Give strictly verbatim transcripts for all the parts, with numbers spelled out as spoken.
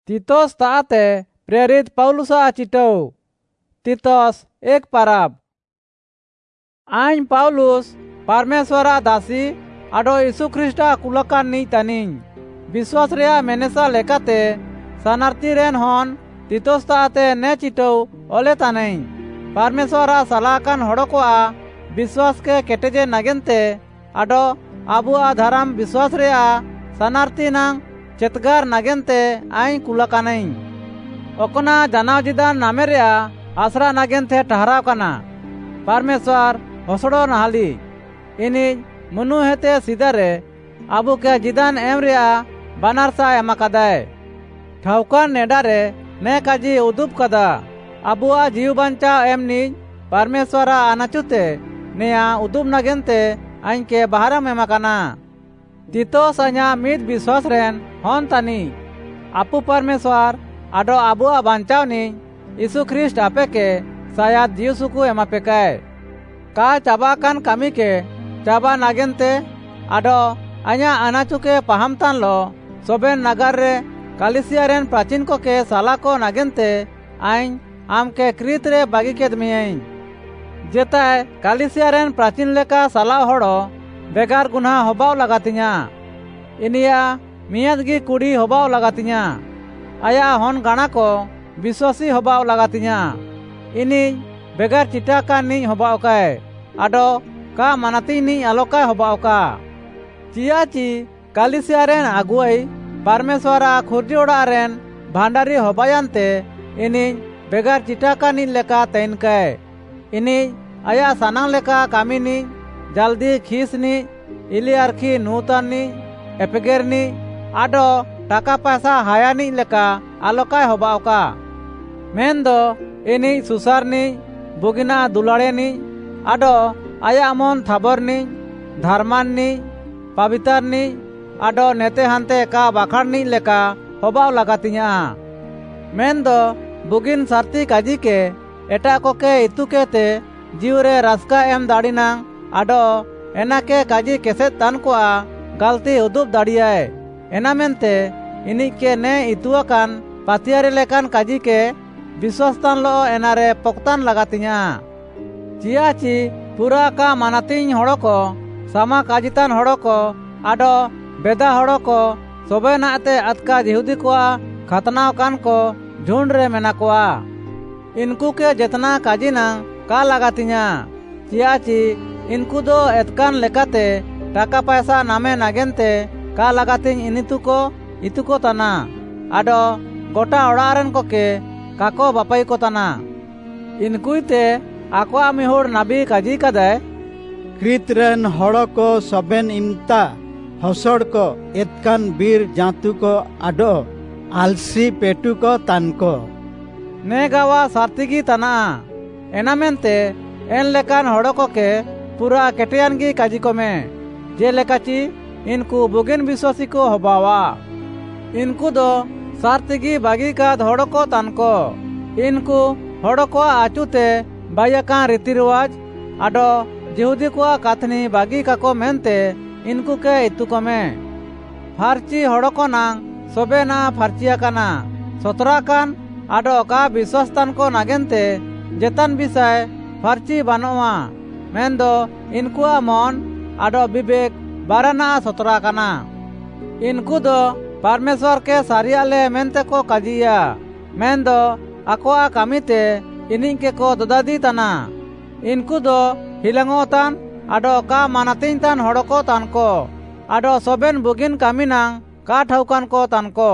तीतोस ताते प्रेरित पौलुसा चिटो तीतोस एक पाराब आइन पौलुस परमेश्वरा दासी आडो यीशु ख्रिस्टा कुलकान नी तनिन विश्वास रेया मेनेसा लेकाते सनार्ती रेन हन तीतोस ताते ने चिटो ओले तानें परमेश्वरा सलाहकान हड़कोआ विश्वास के केटेजे नगेनते आडो आबुआ धर्म विश्वास रेया सनार्ती नांग चेतगार नगेनते आइन कुलकानें ओकना जानाव जिदान नामे रेया आसरा नगेनते ठहराव कना परमेश्वर हसड़ो नहाली इनी मनु हेते सीधारे आबू के जिदान एम रेया बनारसा एमाकादाय ठावकान नेडारे ने काजी उदुब कदा आबुआ जीव बांचा एमनी परमेश्वरा आनाचुते नेया उदुब नगेनते आइन के बहारम एमाकाना तीतोस अञा मिद विश्वास रेन हन तानी आपु परमेश्वर आडो आबुआ बांचावनी यीशु ख्रिस्ट आपे के सायाद जीव सुकु एमापेकाय का चाबा कान कामी के चाबा नागेनते आडो अञा अनाचु के पहामतान लो सोबेन नगर रे कालिसिया रेन प्राचीन को के साला को नागेनते आइन आम के क्रीत रे बागी के दमियाई जेताय कालिसिया रेन प्राचीन लेका साला होड़ो बेगार गुना होबाव लगातिया इनिया मियादगी कुड़ी होबाव लगातिया आया हन गाना को विश्वासी होबाव लगातिया इनी बेगार चिटा का नी होबाव काय आडो का मानती नी आलोका होबाव का चियाची कालिसिया रेन अगुआई परमेश्वरा खुर्जी ओड़ा रेन भांडारी होबायांते इनी बेगार चिटा का नी लेका तैन काय इनी आया सानांग लेका कामी नी जल्दी खीसनी इलियारखी नूतनी एपेगेरनी आडो टाका पैसा हायानी लेका आलोकाय होबावका मेंदो इनी सुसारनी बुगिना दुलाड़ेनी आडो आया मन थाबरनी धर्मानी पवित्रनी आडो नेते हांते का बाखाड़नी लेका होबाव लगातिया मेंदो बुगिन सारती काजी के एटा को के इतु केते जीवरे रास्का एम दाड़ीना आडो एना के काजी केसे तन को गलती उदुब दाड़ियाय एना मेनते इनी के ने इतुआकान पातियारे लेकान काजी के विश्वासतान लो एनारे पोक्तान लगातिया चियाची पूरा का मानातिन हड़ो को सामा काजितान हड़ो को आडो बेदा हड़ो को सोबे नाते अतका यहूदी को खतनाव कान को झुंड रे मेना को इनको के जितना काजिना का लगातिया चियाची इनको दो एतकान लेकाते टाका पैसा नामे नागेनते का लगातिन इनितु को इतु को तना आडो गोटा ओड़ारन को के काको बापाई को तना इनकुते आकोआ मिहोर नाबी काजी कदाय क्रीतरन हड़ो को सबेन इमता हसड़ को एतकान बीर जातु को आडो आलसी पेटु को तान को ने गावा सार्तिगी तना एना मेनते एन लेकान हड़ो को के पूरा केटियान की काजी को में जे लेकाची इनको बुगिन विश्वासी को होबावा इनको दो सार्तिगी बागी का हड़ो को तान को इनको हड़ो को आचुते बाया का रीति रिवाज आडो यहूदी को काथनी बागी का को मेनते इनको के इतु को में फारची हड़ो को नांग सोबे ना फारचिया काना सतरा कान आडो का विश्वासतान को नागेनते जेतन विषय फारची बानोआ मेंदो इनको मन आडो विवेक बारना सतरा काना इनको दो परमेश्वर के सारियाले मेनते को काजिया मेंदो आकोआ कामीते इनिं के को ददादी तना इनको दो हिलंगो तान आडो का मानातिन तान हड़ो को तान को आडो सोबेन बुगिन कामिनांग का ठाउकान को तान को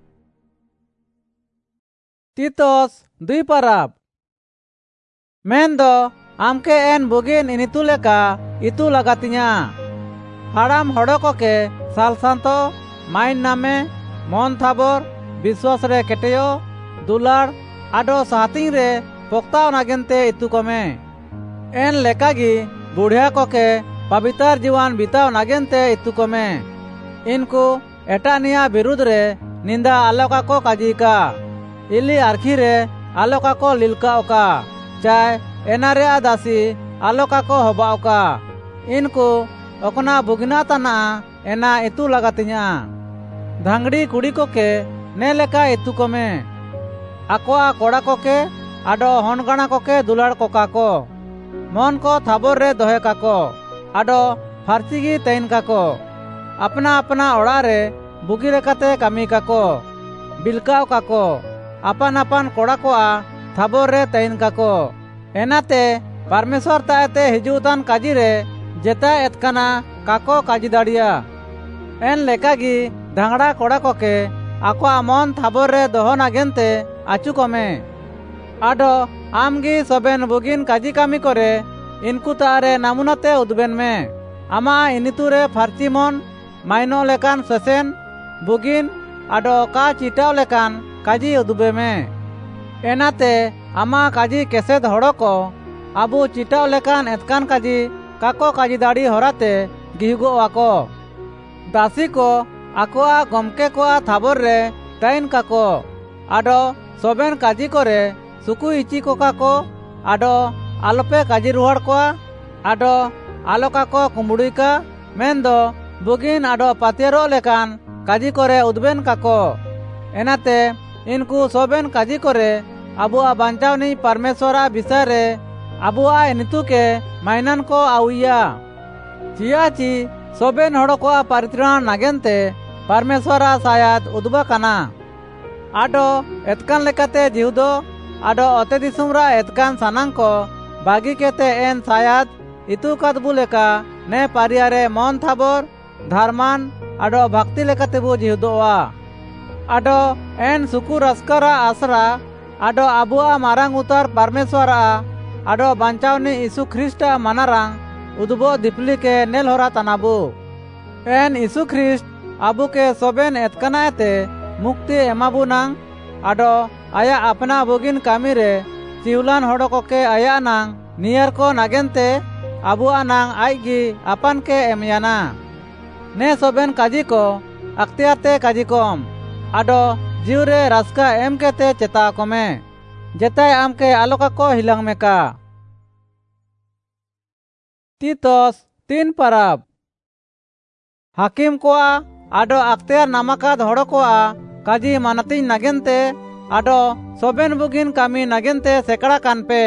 तीतोस दुई पाराब मेंदो आमके एन बुगिन इनितु लेका इतु लगातिया हाड़ाम हड़ो को के साल सांतो माइन नामे मन थाबर विश्वास रे केटेयो दुलाड़ आडो सातिंग रे पोक्ताव नागेनते इतु को में एन लेकागी बुढ़िया को के पवित्र जीवन बिताव नागेनते इतु को में इनको एटानिया विरुद्ध रे निंदा आलोका को काजी का इली आरखी रे आलोका को लिलका का चाय एनारे आदासी आलोका को होबाव का इनको ओकना बुगना तना एना इतु लगातिया धांगड़ी कुड़ी को के ने लेका इतु को में आकोआ कोड़ा को के आडो हनगाणा को के दुलाड़ कोका को मन को थाबोर रे दोहे काको आडो फारसी गी तैन काको अपना अपना ओड़ा रे बुगी लेकाते कामी काको बिलकाव काको अपन अपन कोड़ा कोआ थाबोर रे तैन काको एनाते परमेश्वर ताते हिजुतान काजी रे जेता एतकाना काको काजी दाड़िया एन लेकागी धांगड़ा कोड़ा को के आको मन थाबोर रे दोहो नागेनते आचु कमे आडो आमगी सबेन बुगिन काजी कामी करे इनकु तारे नामुनाते उदबेन में आमा इनितुरे फारसी मन माइनो लेकान सेसेन बुगिन आडो का चिटाव लेकान काजी उदबे में एनाते आमा काजी केसेद हड़ो को आबू चिटाव लेकान एतकान काजी काको काजी दाड़ी होराते गिहुगो आको दासी को आकोआ गमके कोआ थाबोर रे टाइन काको आडो सोबेन काजी करे सुकु इची कोका को आडो आलोपे काजी रुहाड़ कोआ आडो आलोका को कुम्बुड़ीका मेन दो बुगिन आडो पातेरो लेकान काजी करे उदबेन काको एनाते इनकू सोबेन काजी करे आबुआ बांचावनी परमेश्वरा विषय रे आबुआ नितु के माइनान को आउया चियाची सोबेन हड़ो को परित्राण नागेनते परमेश्वरा सायाद उदबा काना आडो एतकान लेकाते जिहुदो आडो अते दिसुमरा एतकान सानांग को बागी केते एन सायाद इतु कदबु लेका ने पारियारे मन थाबोर धर्मान आडो भक्ति लेकाते बु जिहुदोआ आडो एन सुकु रस्करा आसरा आडो आबुआ मारांग उतार परमेश्वरा आडो बांचावनी यीशु ख्रिस्टा मानारांग उदबो दिपली के नेल होरा तनाबु एन यीशु ख्रिस्ट आबु के सोबेन एतकानाते मुक्ति एमाबु नांग आडो आया अपना बुगिन कामी रे चिहुलान हड़ो को के आया नांग नियर को नागेनते आबुआ नांग आईगी अपन के एमयाना ने सोबेन काजी को अख्तियारते काजी कोम आडो जीवरे रास्का एम केते चेता को में जेताय आम के आलोका को हिलांग में का तीतोस तीन परब हाकिम कोआ आडो अख्तियार नामाकाद हड़ो कोआ काजी मानती नागेनते आडो सोबेन बुगिन कामी नागेनते सेकड़ा कान पे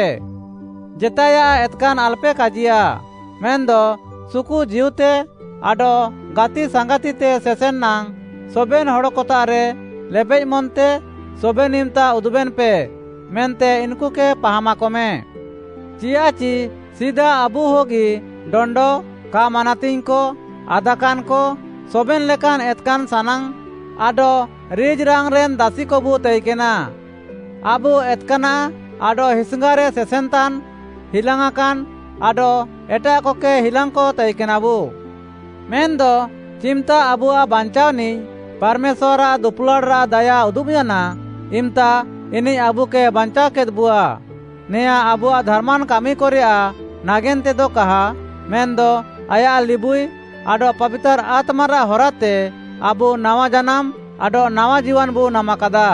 जेताया एतकान अल्पे काजिया मेन दो सुकु जीवते आडो गाती संगातीते सेसेन नांग सोबेन हड़ो कोतारे लेबेज मनते सोबेन इमता उदबेन पे मेनते इनको के पहामा को में चियाची सीधा अबू होगी डोंडो का मानातीन को आदाकान को सोबेन लेकान एतकान सानांग आडो रिज रांग रेन दासी को बु तैकेना आबू एतकाना आडो हिसंगारे सेसेंतान हिलांगाकान आडो एटा को के हिलांग को तैकेना बु मेन दो चिमता आबुआ बांचावनी परमेश्वरा दुपलड़ा दया उदुबियाना इमता इनी आबू के बांचा के बुआ नेया आबुआ धर्मान कामी कोरिया नागेनते दो कहा मेन दो आया लिबुई आडो पवित्र आत्मारा होराते आबू नवा जनाम आडो नवा जीवन बु नामाकादा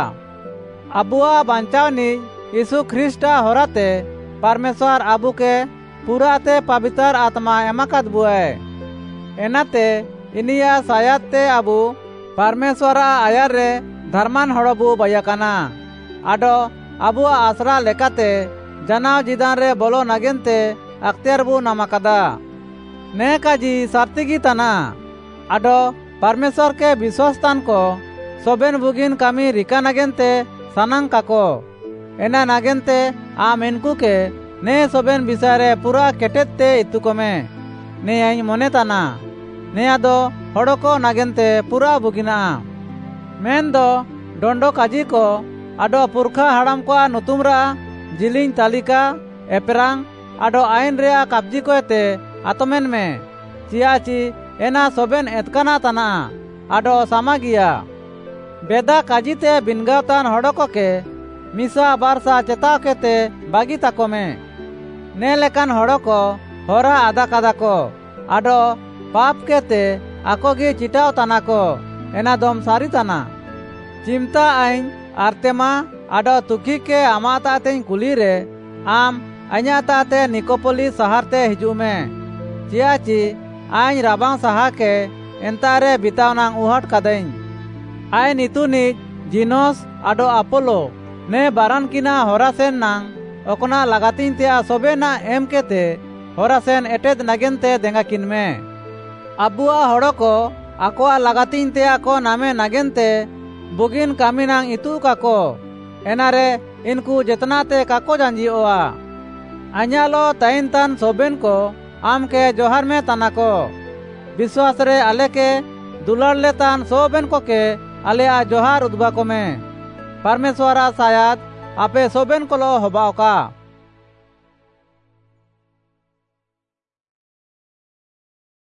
आबुआ बांचावनी यीशु ख्रिस्टा होराते परमेश्वर आबू के पूराते पवित्र आत्मा एमाकाद बुए एनाते इनिया सायाते आबू परमेश्वरा आयार रे धर्मान हड़बू बयाकाना आडो आबुआ आसरा लेकाते जनाव जिदान रे बोलो नागेनते अख्तियार बु नामाकादा ने काजी सार्तिगी तना आडो परमेश्वर के विश्वासतान को सोबेन बुगिन कामी रिका नागेनते सानांग काको एना नागेनते आम इनको के ने सोबेन बिसारे पूरा केटेते इतु को में ने आई मोने तना ने आदो हड़ो को नागेनते पूरा बुगिना मेन दो डोंडो काजी को आडो पुरखा हाड़ाम को नुतुमरा जिलिंग तालिका एपरांग आडो आइन रे कब्जी को एते आतमेन में चियाची एना सोबेन एतकाना तना आडो सामागिया बेदा काजीते बिनगावतान हड़ो को के मिसा बारसा चेताव केते बागी ताको में ने लेकान हड़ो को होरा आदा कादा को आडो पाप केते आकोगी चिटाव तना को एना दम सारी तना चिमता आइन आर्तेमा आडो तुकी के आमाताते कुली रे आम अኛताते निकोपोली शहरते हिजू में चियाची आइन राबांग सहा के एंतारे बितावनांग उहट कदई आय नितुनिक जिनोस आडो अपोलो ने बारान किना होरासेन नांग ओकना लगातीन ते सोबेना एम केते होरासेन एटेद नागेनते देंगा किनमे अबुआ हड़ो को आकोआ लगातीन ते को नामे नागेनते बुगिन कामिनांग इतु काको एनारे इनको जितना ते काको जांजी ओआ अኛलो ताइन तान सोबेन को आम के जोहार में तना को विश्वास रे आले के दुलार ले तान सोबेन को के आले आ जोहार उद्बा को में परमेश्वरा शायद आपे सोबेन को लो होबाओ का।